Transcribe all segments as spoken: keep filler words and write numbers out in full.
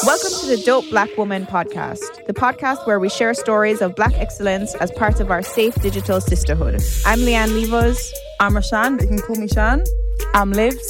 Welcome to the Dope Black Woman podcast, the podcast where we share stories of Black excellence as part of our safe digital sisterhood. I'm Leanne Levos. I'm Rashan, but you can call me Shan. I'm Livs.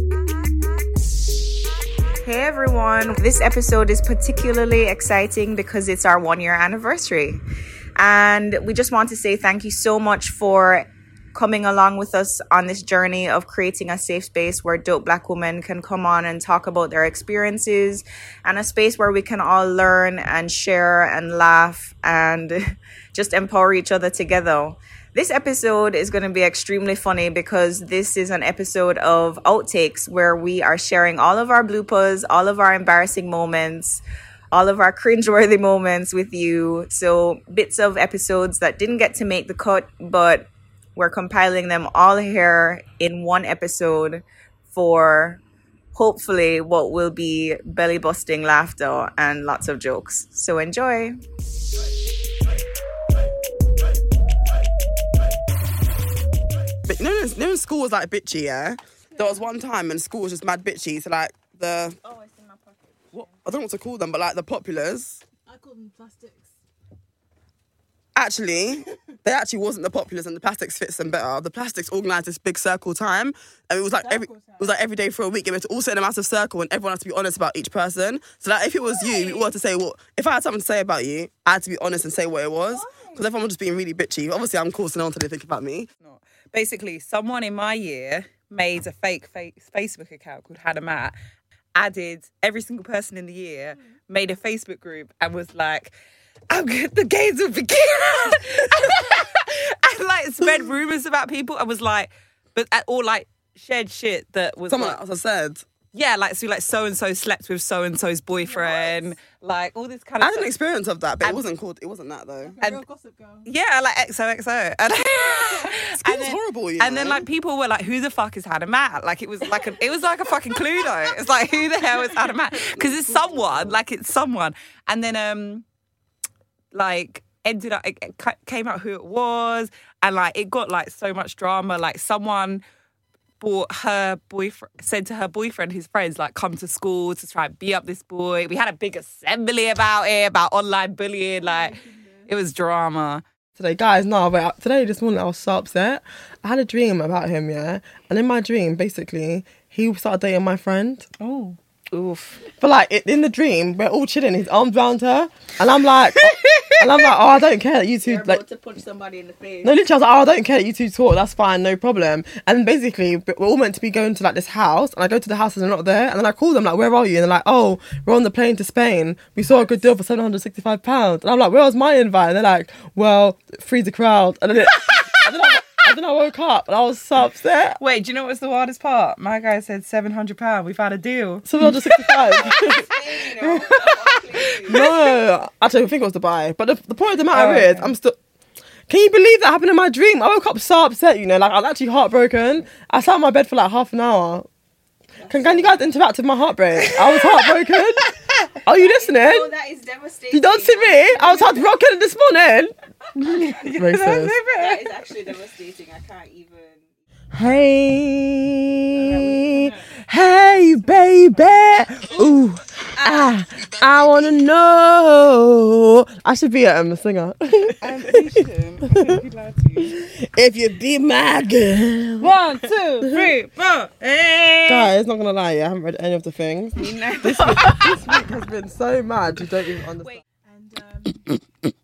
Hey everyone, this episode is particularly exciting because it's our one year anniversary. And we just want to say thank you so much for coming along with us on this journey of creating a safe space where dope Black women can come on and talk about their experiences, and a space where we can all learn and share and laugh and just empower each other together. This episode is going to be extremely funny because this is an episode of outtakes where we are sharing all of our bloopers, all of our embarrassing moments, all of our cringeworthy moments with you. So bits of episodes that didn't get to make the cut, but we're compiling them all here in one episode for hopefully what will be belly busting laughter and lots of jokes. So enjoy. But you know, you know when school was like bitchy, yeah? There was one time when school was just mad bitchy. So like the... Oh, it's in my pocket. What, I don't know what to call them, but like the populars. I call them plastics. Actually, they actually wasn't the populars, and the plastics fits them better. The plastics organised this big circle time, and it was like every it was like every day for a week. It was all sit in a massive circle, and everyone had to be honest about each person. So like if it was you, you all had to say, well, if I had something to say about you, I had to be honest and say what it was, because everyone was just being really bitchy. Obviously, I'm cool, so no one didn't think about me. No. Basically, someone in my year made a fake fa- Facebook account called Hannah Matt, added every single person in the year, made a Facebook group, and was like, I'm good, the gays will begin. And like spread rumours about people. I was like, but or like shared shit that was Someone like, else has said. yeah, like so like so and so slept with so and so's boyfriend, what? Like all this kind of I had stuff. an experience of that, but and, it wasn't called. It wasn't that though. Like a real gossip girl. Yeah, like X O X O. And, School's then, horrible, you and know? then like people were like, "Who the fuck is Hannah Matt?" Like it was like a, it was like a fucking Cluedo. It's like, who the hell is Hannah Matt? Because it's someone, like it's someone. And then um, like ended up, it came out who it was, and like it got like so much drama. Like someone bought her boyfriend, said to her boyfriend, his friends, like, come to school to try and beat up this boy. We had a big assembly about it, about online bullying. Like, it was drama. Today, guys, no, but today, this morning, I was so upset. I had a dream about him, yeah? And in my dream, basically, he started dating my friend. Oh. Oof. But, like, in the dream, we're all chilling, his arms round her. And I'm like, oh, and I'm like, oh, I don't care that you two, You're like... about to punch somebody in the face. No, literally, I was like, oh, I don't care that you two talk, that's fine, no problem. And then basically, we're all meant to be going to, like, this house, and I go to the house and they're not there. And then I call them, like, where are you? And they're like, oh, we're on the plane to Spain. We saw a good deal for seven hundred sixty-five pounds. And I'm like, where was my invite? And they're like, well, free the crowd. And then, it, and then I And then I woke up and I was so upset. Wait, do you know what's the wildest part? My guy said seven hundred pounds. We've had a deal. seven hundred sixty-five. No, actually, I think it was Dubai. But the, the point of the matter Oh, is, okay. I'm still... Can you believe that happened in my dream? I woke up so upset, you know, like I was actually heartbroken. I sat on my bed for like half an hour. Can, can you guys interact with my heartbreak? I was heartbroken. Are you listening? Oh, that is devastating. You don't see me? I was heartbroken this morning. Racist. That is actually devastating. I can't even. Hey, hey, baby. Ooh, ah, I wanna know. I should be a um, singer. If you be my girl. One, two, three, four. Hey. Guys, not gonna lie, I haven't read any of the things. This week, this week has been so mad, you don't even understand. And um,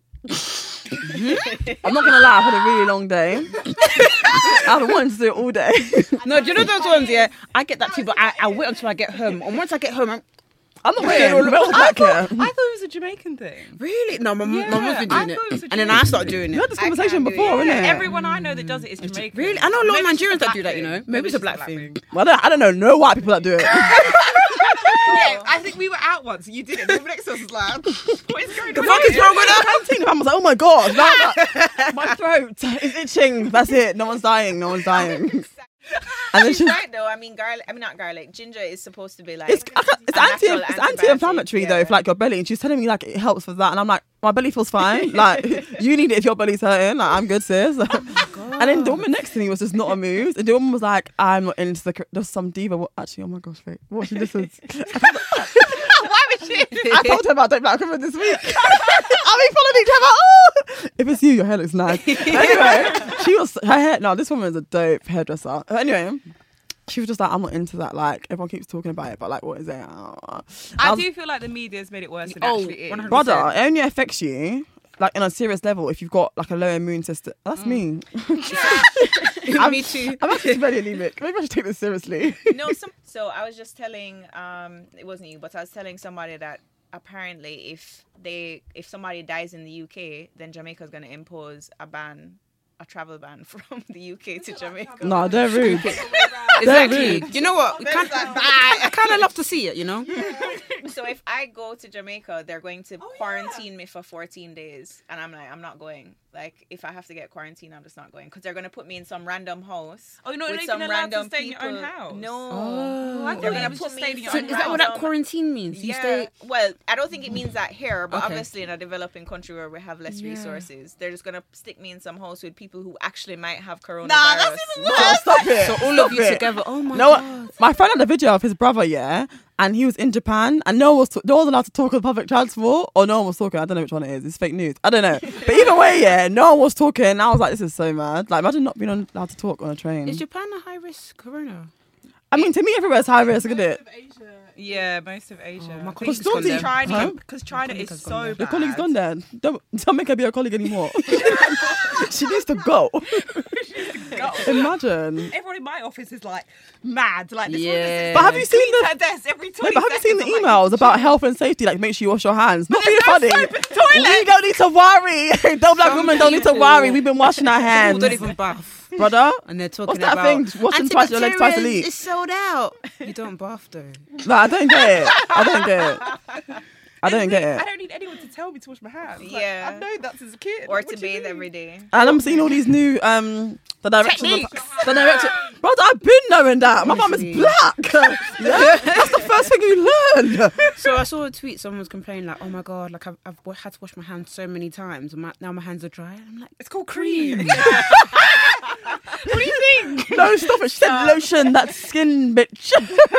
I'm not gonna lie, I've had a really long day. I've been wanting to do it all day. No, do you know those ones, yeah? I get that too, but I, I wait until I get home. And once I get home, I'm... I'm not Wait, getting all the milk I back here. thought, I thought it was a Jamaican thing. Really? No, my, Yeah, my mum's been I doing thought it was it. a And then I Jamaican started doing We it. had this conversation do it. before, innit? Everyone I know that does it is Jamaican. Really? I know a lot of Maybe it's Nigerians just that a do that, you know? black Maybe it's a just black thing. Well, I don't, I don't know no white people that do it. Yeah, I think we were out once. You did it. The next one was like, what is going The on? fuck is wrong with her? Canteen, I was like, oh my god, like, my throat is itching. That's it. No one's dying. No one's dying. And then She's she's, right though. I mean, garlic. I mean, not garlic. Ginger is supposed to be like. it's, I can't- it's a anti, natural it's antibiotic, anti-inflammatory though yeah. for like your belly. And she's telling me like it helps with that, and I'm like, my belly feels fine. Like you need it if your belly's hurting. Like I'm good, sis. And then the woman next to me was just not amused, and the woman was like, I'm not into the. There's some diva. What, actually, oh my gosh, wait, what she listens. Why would I told her about Don't Black Women this week. I mean, following each other. Oh! If it's you, your hair looks nice. Anyway, she was her hair. No, this woman is a dope hairdresser. Anyway, she was just like, I'm not into that. Like, everyone keeps talking about it, but like, what is it? Oh. I, I was, do feel like the media's made it worse than Oh, it actually is. one hundred brother, it only affects you. Like on a serious level, if you've got like a low immune system, that's me. I'm, Me too. I'm actually very anemic. Maybe I should take this seriously. No, some, so I was just telling, um, it wasn't you, but I was telling somebody that apparently if they, if somebody dies in the U K, then Jamaica's going to impose a ban, a travel ban from the U K to Jamaica. No, they're rude. Exactly. You know what? We can't, I, I kind of love to see it, you know? So if I go to Jamaica, they're going to quarantine me for fourteen days. And I'm like, I'm not going. Like, if I have to get quarantined, I'm just not going. Because they're going to put me in some random house. Oh, you're not with even some allowed random to stay in your own people. house? No. Oh. I They're thought gonna you was put just me staying in in your So own is that what house. that quarantine means? You Yeah. stay... Well, I don't think it means that here, but Okay. obviously in a developing country where we have less Yeah. resources, they're just gonna stick me in some house with people who actually might have coronavirus. Nah, that's even worse. No, stop it. So all Stop of you it. together, oh my No, God. my friend had a video of his brother, yeah, and he was in Japan, and no one was no one was allowed to talk on public transport, or no one was talking. I don't know which one it is. It's fake news. I don't know. But either way, yeah, no one was talking. And I was like, this is so mad. Like, imagine not being on- allowed to talk on a train. Is Japan a high risk corona? I mean, to me, everywhere's high risk, isn't it? Asia. Yeah, most of Asia. Oh, my I colleague's think gone there. China, Huh? because China colleague is has so gone there. bad. Your colleague's gone there. Don't, don't make her be a colleague anymore. She needs to go. Imagine. Everyone in my office is like mad. Like this Yeah. woman is But have you seen cleans the- her desk every No, twenty but have you seen the seconds. I'm emails like, about health and safety? Like, make sure you wash your hands. Not being there's no funny. soap in the toilet. We don't need to worry. Don't black Some women don't need to people- worry. We've been washing our People hands, don't even bath. brother. And they're talking What's that about thing? Washing twice your legs twice a antibacterial week. is sold out. You don't bath though. No, I don't get it. I don't get it. I don't get I it. don't need anyone to tell me to wash my hands. Like, Yeah. I've known that since a kid. Or What to do you bathe mean? every day. And I'm seeing all these new um the directions of, Techniques. the direction. Brother, I've been knowing that. My mum is Honestly. black. Yeah? That's the first thing you learn. So I saw a tweet. Someone was complaining like, "Oh my God, like I've, I've wa- had to wash my hands so many times, and my, now my hands are dry." And I'm like, It's called cream. "What do you think?" No, stop it. She said lotion, that skin bitch.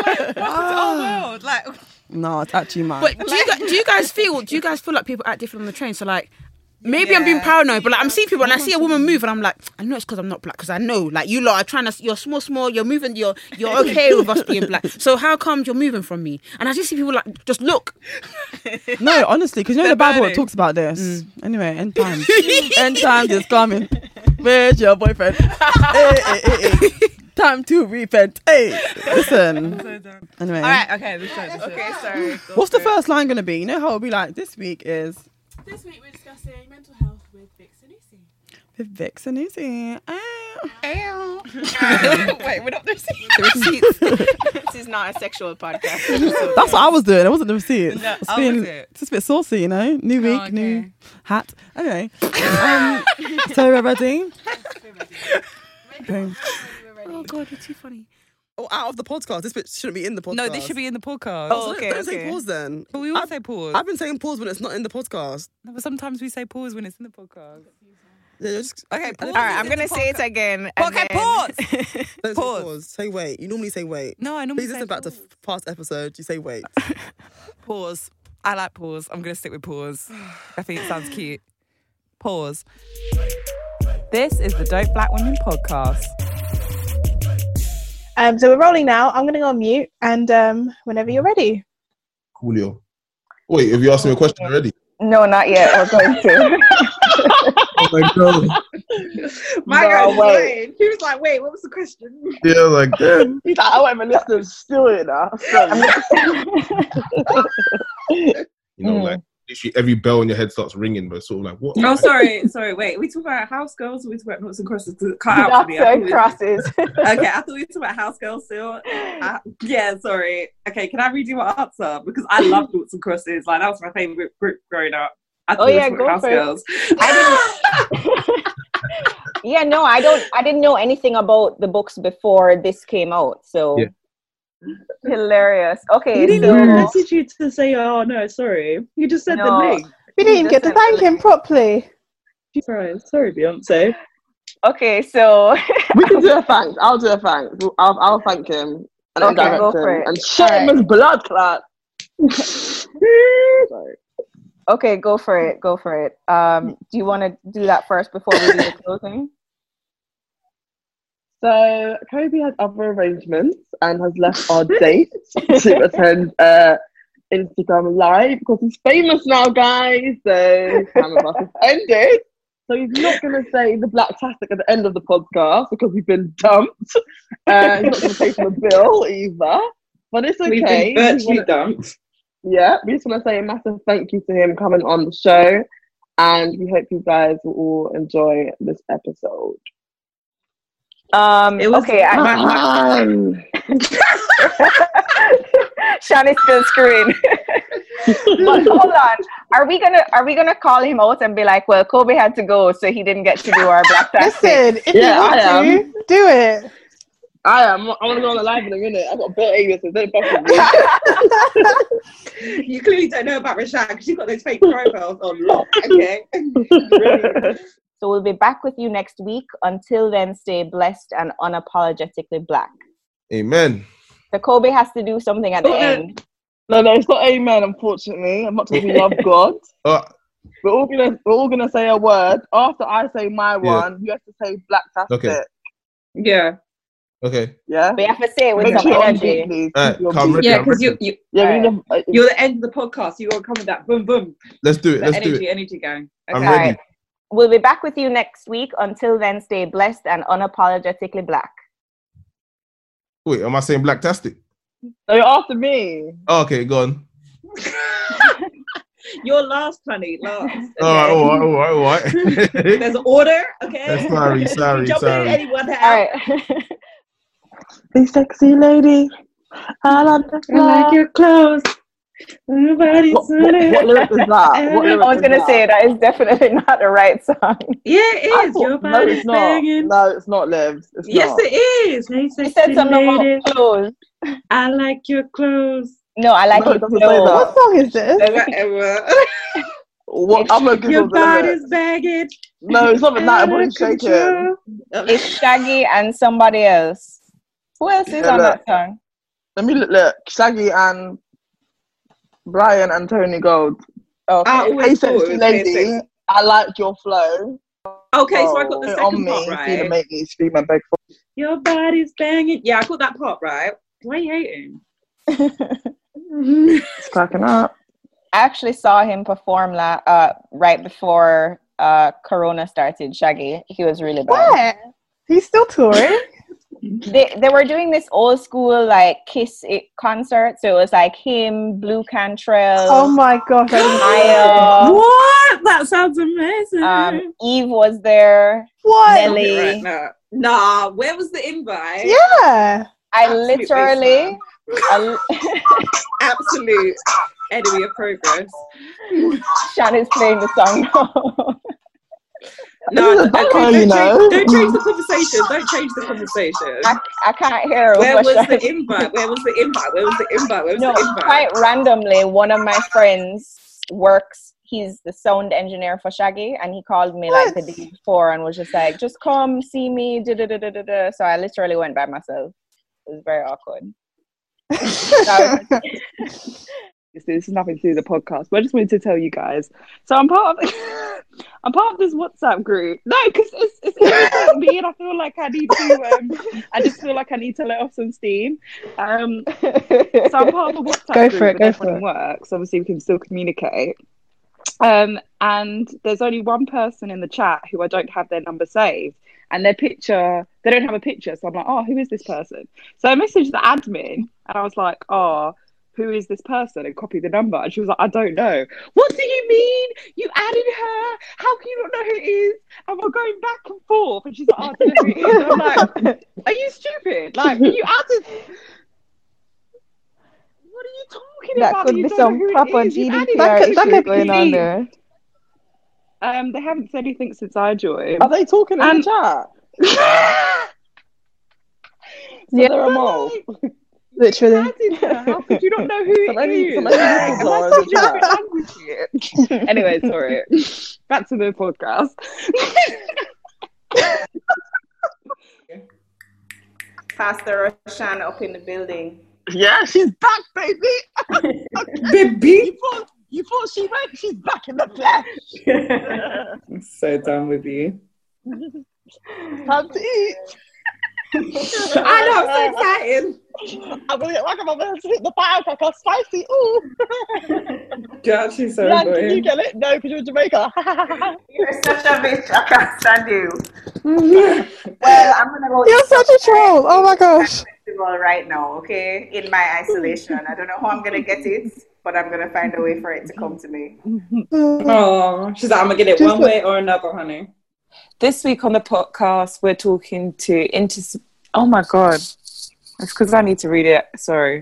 Oh world, like No, it's actually mad. But do you guys, do you guys feel? Do you guys feel like people act different on the train? So like. Maybe I'm being Yeah. paranoid, but like I'm seeing people and I see a woman move and I'm like, I know it's because I'm not black, because I know like you lot are trying to, you're small, small, you're moving, you're you're okay with us being black. So how come you're moving from me? And I just see people like, just look. No, honestly, because you know They're the Bible burning. it talks about this. Anyway, end times. End times is coming. Where's your boyfriend? hey, hey, hey, hey. Time to repent. Hey, listen. Anyway, all right, okay, this show, this Okay, sorry. Go what's the for it. first line gonna be? You know how it'll be like this week is This week we're discussing mental health with Vix and Lucy. with Vix and Izzy. Ah. Wait, we're not the receipts. This is not a sexual podcast. So That's what I was doing. It wasn't the receipts. No, it's, oh, being, was it? it's just a bit saucy, you know. New week, Oh, okay. new hat. Anyway, um, so we're ready. Okay. Oh God, you're too funny. Oh, out of the podcast. This bit shouldn't be in the podcast. No, this should be in the podcast. Oh, okay, Don't say okay. pause then. But we all I've- say pause. I've been saying pause when it's not in the podcast. No, but sometimes we say pause when it's in the podcast. Yeah, you're just Okay, I pause. don't- All right, I'm gonna say it again. and Okay, then- pause. Don't say pause. pause. Say wait. You normally say wait. No, I normally Please say listen back to pause. past episodes. You say wait. Pause. I like pause. I'm going to stick with pause. I think it sounds cute. Pause. This is the Dope Black Women podcast. Um, so we're rolling now. I'm going to go on mute, and um, whenever you're ready. Coolio. Wait, have you asked me a question already? No, not yet. We're going to. Oh my god. My No, guy was wait. like, he was like, "Wait, what was the question?" Yeah, like damn. He's like, I won't even listen. Still in there. You know, like literally every bell in your head starts ringing, but it's sort of like what? Oh, sorry, sorry. Wait, we talk about house girls or we talk about noughts and crosses? To cut out for me. I That's thought so we- crosses. Okay, I thought we were talking about house girls still. Uh, yeah, sorry. Okay, can I redo my answer? Because I love noughts and crosses. Like, that was my favourite group growing up. I thought Oh, we were yeah, talking go about house for it. girls. I didn't. Yeah, no, I don't. I didn't know anything about the books before this came out. So Yeah. hilarious. Okay, He didn't so even message you to say, "Oh no, sorry." You just said the No. link. we didn't even get to thank him properly. Sorry, sorry, Beyonce. Okay, so We can do a thanks. I'll do a thanks. I'll, I'll thank him and Okay, then go direct for him it. and shame his blood clot. Sorry. Okay, go for it. Go for it. Um, do you want to do that first before we do the closing? So Kobe has other arrangements and has left our date to attend uh, Instagram Live because he's famous now, guys. So time of us has ended. So he's not going to say the Blacktastic at the end of the podcast because we've been dumped. Uh, he's not going to pay for the bill either. But it's okay. We've been virtually wanna, dumped. Yeah, we just want to say a massive thank you to him coming on the show. And we hope you guys will all enjoy this episode. Um, It was- okay, I, Um, Shani's still screwing. But hold on, are we gonna are we gonna call him out and be like, well, Kobe had to go, so he didn't get to do our Black Tastic? Listen, if Yeah, you want I to, do it. I am. I want to go on the live in a minute. I've got Bill Avis, so don't fuck with me. You clearly don't know about Rashad because she's got those fake profiles on lock. Okay. Brilliant. So we'll be back with you next week. Until then, stay blessed and unapologetically Black. Amen. So Kobe has to do something at the Okay. end. No, no, it's not amen, unfortunately. As much as we love God, Uh, we're all gonna we're all gonna say a word. After I say my one, you have to say Blacktastic. Okay. Yeah. okay. Yeah. But you have to say it with Make some sure you're on energy. beat, please. All right, Keep your come beat. ready. Yeah, I'm because you, ready. you, Yeah, we Alright. need a- you're the end of the podcast. You want to come with that boom, boom. Let's do it. The Let's energy, do it. energy going. I'm Okay. ready. Alright. We'll be back with you next week. Until then, stay blessed and unapologetically Black. Wait, am I saying Blacktastic? No, you're after me. Oh, okay, go on. You're last, honey. Last. Okay. All right, all right, all right, all right. There's an order, okay? Sorry, sorry, Jump sorry. in anyone All has. right. Hey, sexy lady. I love the I like your clothes. Nobody's What, what, what lyric is that? What lyric I was is gonna that? say that is definitely not the right song. Yeah, it I is. thought- Your no, body's it's not. banging. No, it's not, Livs. It's Yes, not. it is. Hey, He sexy said something lady. about clothes. I like your clothes. No, I like No, it it doesn't say clothes. that. What song is this? Whatever. What other gives Your us the lyrics? body's banging. No, it's not the night. Out I'm of shaking. control. It's Shaggy and somebody else. Who else is Yeah, on look. that song? Let me look. look. Shaggy and Brian and Tony Gold. Okay. I Hey, always thought it sexy was lady. sexy. I like your flow. Okay, so I got the Oh, second on me, part feel right. to make me scream and beg for. Your body's banging. Yeah, I got that part right. Why are you hating? It's cracking up. I actually saw him perform la- uh, right before uh, Corona started. Shaggy, he was really bad. Where? He's still touring. They they were doing this old school like Kiss It concert, so it was like him, Blue Cantrell, Oh my gosh. I didn't see Io, What? That sounds amazing. um, Eve was there. What? Nelly. Right, nah. Nah, where was the invite? Yeah. I Absolute literally, I, Absolute enemy of progress. Shani's playing the song now. No, This is a okay, banger, don't, you change, know. don't change the conversation. Don't change the conversation. I, I can't hear Where what was Shani- the invite? Where was the invite? Where was the invite? Where was No, the invite? quite randomly, one of my friends works. He's the sound engineer for Shaggy, and he called me like the What? day before and was just like, "Just come see me." Da, da, da, da, da, da. So I literally went by myself. It was very awkward. So I was- This this is nothing to do with the podcast, but I just wanted to tell you guys. So I'm part of I'm part of this WhatsApp group. No, because it's it's irritating me, and I feel like I need to. Um, I just feel like I need to let off some steam. Um, so I'm part of a WhatsApp Go group for it, with go everyone for in work. So obviously we can still communicate. Um, and there's only one person in the chat who I don't have their number saved, and their picture, they don't have a picture. So I'm like, oh, who is this person? So I messaged the admin, and I was like, oh, who is this person? And copied the number. And she was like, I don't know. What do you mean? You added her? How can you not know who it is? And we're going back and forth. And she's like, oh, I don't know who it is. And I'm like, are you stupid? Like, you added... What are you talking that about? could You be don't know some who it proper is. You G D added P R her. That could- issue going on there. Um, they haven't said anything since I joined. Are they talking in And- the chat? So Yeah. they're a mole. Literally. Added her. How could you not know who it Some any- is? some any Like, nipples am are I in the speaking different chat. language here? Anyway, sorry. Back to the podcast. Pastor Roshan up in the building. Yeah, she's back, baby. Baby. You thought, you thought she went, she's back in the flesh. I'm so done with you. Time to eat. I know, I'm so excited. I'm gonna get back on my bed to hit the firecracker. Spicy. Ooh. You're actually so Jan, can you annoying. get it? No, because you're in Jamaica. You're such a bitch. I can't stand you. Well, I'm gonna go. You're such a troll. Oh my gosh. Festival right now, okay? In my isolation, I don't know how I'm gonna get it, but I'm gonna find a way for it to come to me. Oh, she's like, I'm gonna get it Just one the- way or another, honey. This week on the podcast, we're talking to inter. Oh my god, it's because I need to read it. Sorry.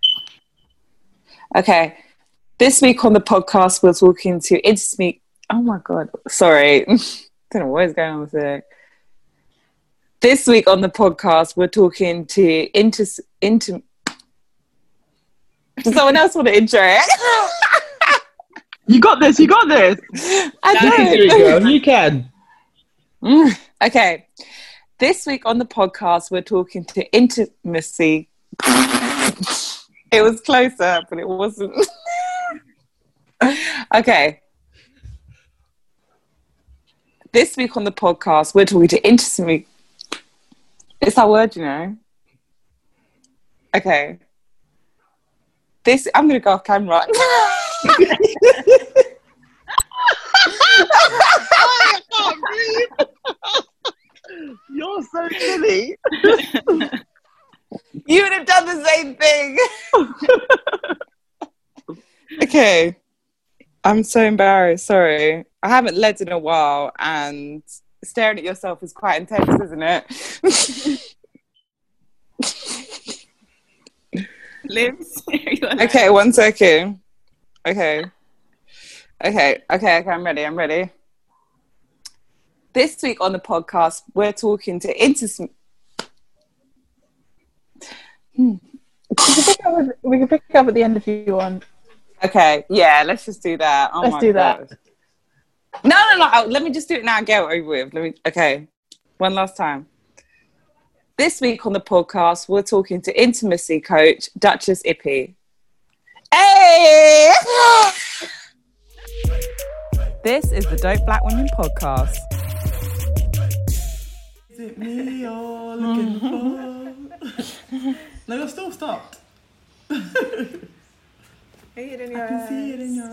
Okay, this week on the podcast, we're talking to intimate. Oh my god, sorry. I don't know what is going on with it. This week on the podcast, we're talking to inter. Inter. Does someone else want to intro it? You got this. You got this. I You can do it, don't. girl. You can. Mm, okay. This week on the podcast, we're talking to intimacy. It was closer, but it wasn't. Okay. This week on the podcast, we're talking to intimacy. It's that word, you know. Okay. This, I'm going to go off camera. I can't breathe. You're so silly. You would have done the same thing. Okay. I'm so embarrassed. Sorry. I haven't led in a while, and staring at yourself is quite intense, isn't it? Limbs. Okay, one second. Okay. Okay, okay, okay, I'm ready, I'm ready. This week on the podcast, we're talking to inter... Hmm. We can pick up, at- we can pick up at the end if you want. Okay, yeah, let's just do that. Oh Let's my do that. God. No, no, no, oh, let me just do it now and get it over with. Let me, okay, one last time. This week on the podcast, we're talking to intimacy coach, Duchess Ippy. Hey! This is the Dope Black Women podcast. Is it me you're looking for? No, you're still stopped. See it in your I can eyes. see it in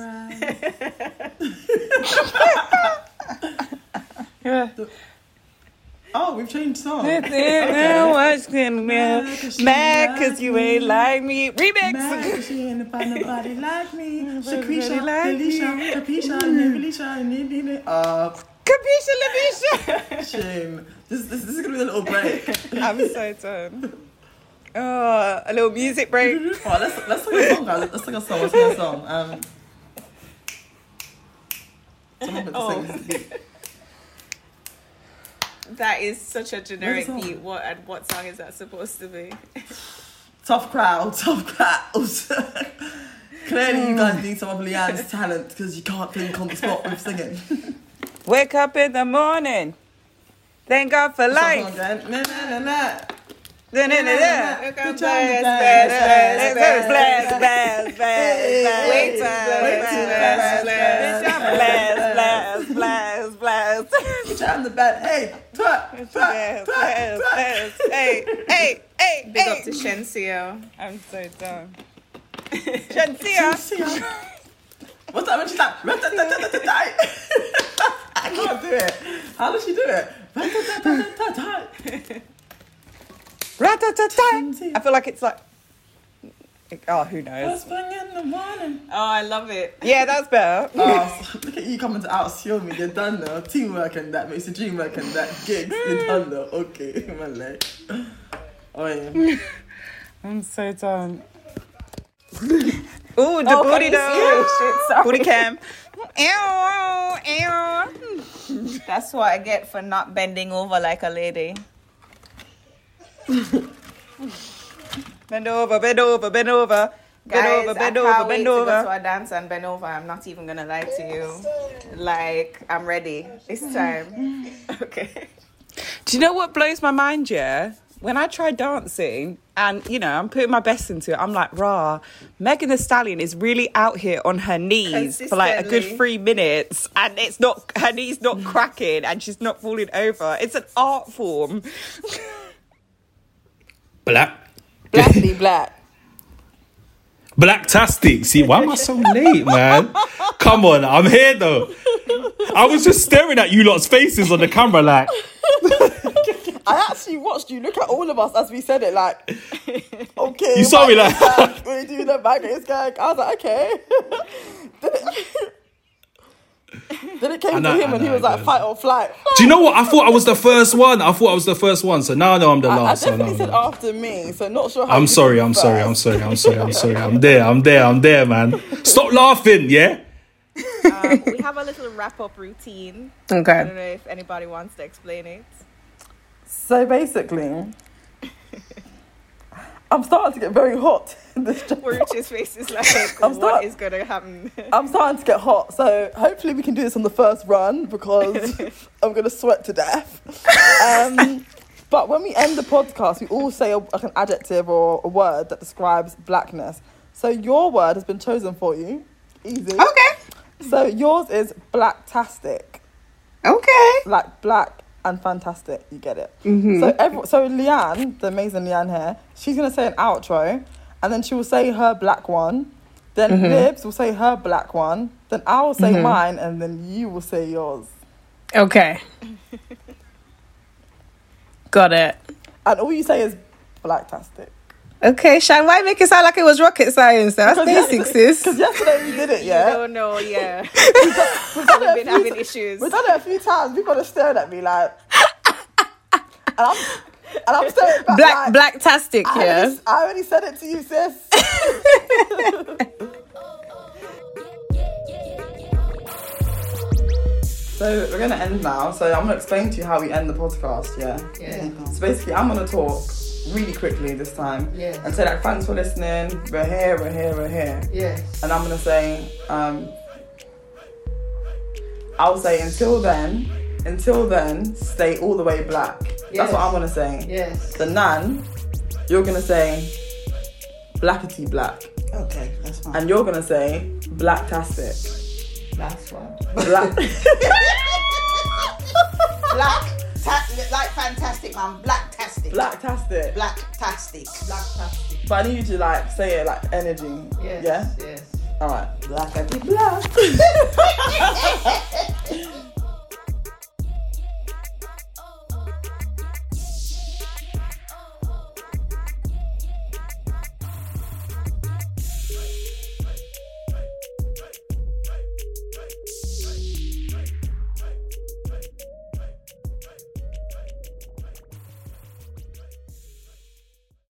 your eyes. Yeah. Oh, we've changed songs. What's gonna be mad cause you ain't like me? Remix! Mad 'cause she ain't find nobody like me. Shakisha, like Delisha, Capisha, Nevelisha, Nene. Uh, Capisha, Lavisha! shame. This, this, this is gonna be a little break. I'm so done. Oh, a little music break. Oh, let's let's sing a song, guys. Let's sing a song. Let's sing a song. Um, someone put the Oh. sing beat. That is such a generic Where's the beat. song? What and what song is that supposed to be? Tough crowd, tough crowds. Clearly, you guys need some of Leanne's talent because you can't think on the spot with singing. Wake up in the morning. Thank God for Song life. again. Na, na, na, na. Da, da, da, da. Here comes Blast, blast, blast, blast, Blast, blast, blast, blast. Wait till blast, blast, blast, blast, blast, blast, blast. Jam the bed. Hey, twerk, twerk, Blast, twerk, blast, twerk. blast. Hey, hey, hey, Big up hey. to Shensia. I'm so done. Shantia. Sia. What's that when she's like, "Rat-tat-tat-tat-tat-tat." I can't do it. How does she do it? Rat-tat-tat-tat-tat. Rat-tat-tat. I feel like it's like, oh, who knows? First thing in the morning. Oh, I love it. Yeah, that's better. Oh, so look at you coming to outshow me. You're done now. Teamwork and that makes a dream work and that gigs. You're done now. Okay, my leg. Oh yeah. I'm so done. Ooh, the Oh, booty can you see though. it? Shit, sorry. Booty cam. Ew, ew. That's what I get for not bending over like a lady. Bend over, bend over, bend over. Bend Guys, over, bend I over, can't wait bend to over. go to a dance and bend over. I'm not even gonna lie to you. Like, I'm ready. It's time. Okay. Do you know what blows my mind, yeah? when I try dancing and, you know, I'm putting my best into it, I'm like, rah, Megan Thee Stallion is really out here on her knees for like a good three minutes and it's not, her knees not cracking and she's not falling over. It's an art form. Black. Blackly black. Blacktastic. See, why am I so late, man? Come on, I'm here though. I was just staring at you lot's faces on the camera like... I actually watched you look at all of us as we said it, like, okay. You saw me like... like we do the baggage gag. I was like, okay. then, it, then it came know, to him I and he know, was like, guys. fight or flight. Do you know what? I thought I was the first one. I thought I was the first one. So now I know I'm the I, I last. definitely so said no, no. after me, so not sure how I'm you sorry, did I'm first. sorry, I'm sorry, I'm sorry, I'm sorry. I'm there, I'm there, I'm there, man. Stop laughing, yeah? Um, we have a little wrap-up routine. I don't Okay. know if anybody wants to explain it. So basically, I'm starting to get very hot in this job. Marucci's face is like, I'm what start- is going to happen? I'm starting to get hot, so hopefully we can do this on the first run because I'm going to sweat to death. Um, but when we end the podcast, we all say a, like an adjective or a word that describes blackness. So your word has been chosen for you. Easy. Okay. So yours is blacktastic. Okay. Like black and fantastic. You get it. Mhm. So every, so Leanne, the amazing Leanne here, she's going to say an outro and then she will say her black one. Then Mhm. Libs will say her black one. Then I will say Mhm. mine and then you will say yours. Okay. Got it. And all you say is blacktastic. Okay, Shan, why make it sound like it was rocket science? That's basics, sis. Because yesterday we did it, yeah? No, no, yeah. We've done, we've done We've it a been few having ti- issues. We've done it a few times. People are staring at me like... and I'm, and I'm staring back Black, like... blacktastic, I yeah. already, I already said it to you, sis. So we're gonna end now. So I'm gonna explain to you how we end the podcast. Yeah. Yeah. So basically, I'm gonna talk really quickly this time. Yeah. And say like, thanks for listening. We're here. We're here. We're here. Yes. And I'm gonna say, um, I'll say until then. Until then, stay all the way black. That's what I'm gonna say. Yes. The Nan, you're gonna say blackety black. Okay, that's fine. And you're gonna say blacktastic. Last one. Black. Black, ta- like fantastic, man. Blacktastic. Blacktastic. Blacktastic. Blacktastic. But I need you to like say it like energy. Yes. Yeah? Yes. Alright. Blackety black.